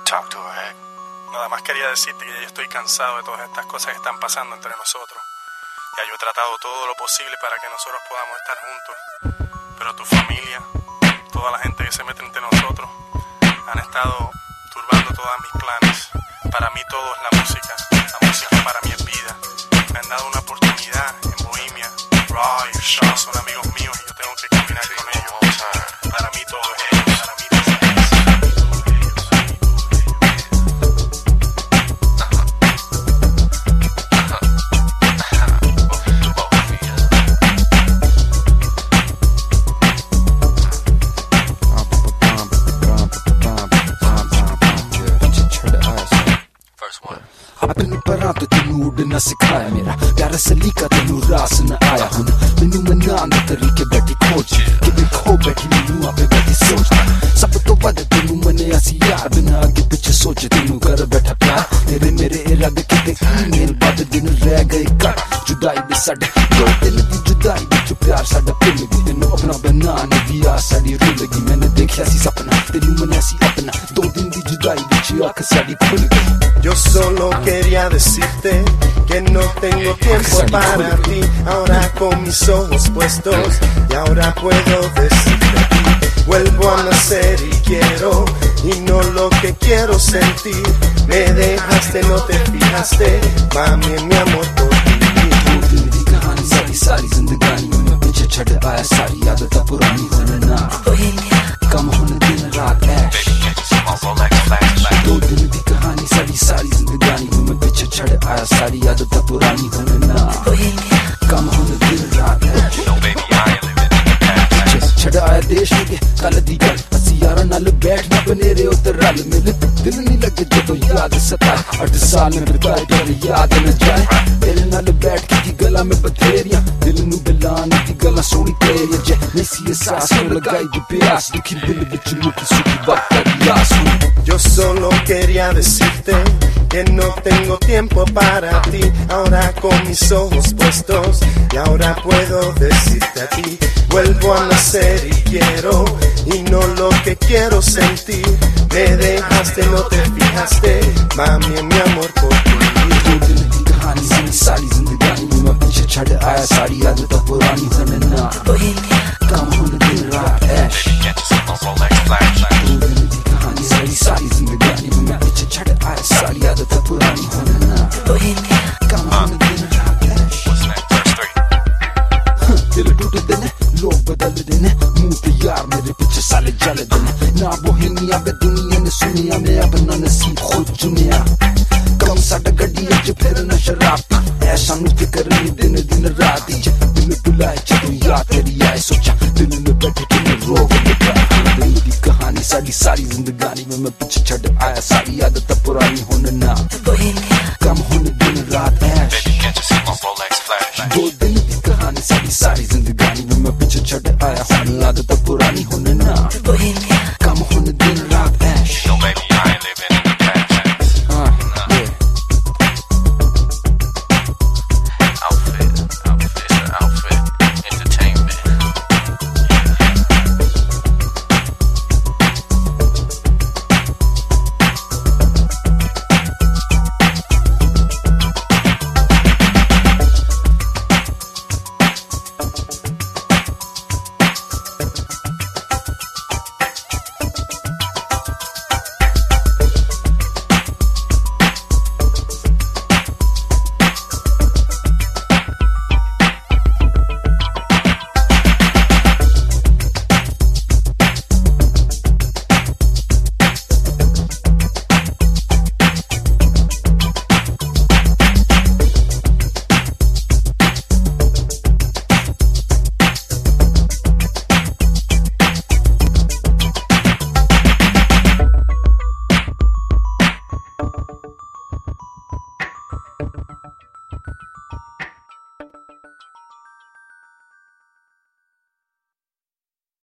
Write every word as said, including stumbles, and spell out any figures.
Talk to her, Heck. Nada más quería decirte que yo estoy cansado de todas estas cosas que están pasando entre nosotros. Ya yo he tratado todo lo posible para que nosotros podamos estar juntos. Pero tu familia, toda la gente que se mete entre nosotros, han estado turbando todos mis planes. Para mí todo es la música. La música para mí es vida. Me han dado una oportunidad en Bohemia. Roy, Shaw son amigos míos y yo tengo que caminar con ellos. Para mí todo es ellos. Para mí todo es ellos. अपनी परां तो तेनू उड़ना सिखाया मेरा प्यारा सलीका तेनू रास न आया हुन मैनू मनाने तरीके बैठी खोज कि खो बैठी मैनू आपे बैठी सोच सब तो वध तेनू मने सी यार बिना आगे पीछे सोच तेनू कर बैठा प्यार तेरे मेरे इरादे किते ईमेल बाद दिन रह गए कट जुदाई दे साडे दो दिन दी जुदाई विच प्यार साडा भुल गई तेनू अपना बनाने दी आस साडी रुल गई मैंने देखया सी सपना तेनू मने सी अपना दो दिन दी जुदाई विच आंख साडी खुल गई Yo solo quería decirte que no tengo tiempo para ti. Ahora con mis ojos puestos y ahora puedo decirte a ti. Vuelvo a nacer y quiero y no lo que quiero sentir. Me dejaste, no te fijaste, mami, mi amor por ti. सारी सारी जिंदगानी में पीछे छड़ आया सारी आदत पुरानी होने ना कम होने दिन रात ऐश दो दिन की कहानी सारी सारी जिंदगानी में पीछे छड़ आया सारी आदत पुरानी होने ना कम होने दिन रात ऐश छड़ आया देश के कल दी गल असी यारा नाल बैठना बनेरे उतर रल मिल दिल नहीं लगे जदों याद सताए अठ साल में बिताए डर याद न जाए तेरे नाल बैठ के दी गला में बथेरियां दिल नू बिलान दी गला सोनी तेरी जे नसी सांस में लगाई दी प्यास दुखी दिल विच मुखी सुखी वक्त यास Yo solo quería decirte que no tengo tiempo para ti. Ahora con mis ojos puestos y ahora puedo decirte a ti. Vuelvo a nacer y quiero y no lo que quiero sentir. Me dejaste, no te fijaste, mami, mi amor por ti. कहानी सारी सारी जिंदगानी में पीछे छड़ आया सारी आदत पुरानी होने ना कम होने दिन रात ऐश कहानी सारी सारी जिंदगानी में पीछे छड़ आया सारी आदत पुरानी होने ना कम होने दिन रात ऐश दिल टूट देने लोग बदल देने मुंह पे यार मेरे पीछे साले जल देने ना बोहेमिया बे दुनिया ने सुनिया मैं अपना नसीब खुद चुनिया कम साडा गड्डी अच फिर न शराब ऐसा नु फिकर नहीं दिन दिन रात च दिल बुलाए जदों याद तेरी आए सोचा दिल में बैठे कि मैं रोग दिल दी कहानी सारी सारी जिंदगानी में मैं पीछे छड़ आया सारी आदत पुरानी होने ना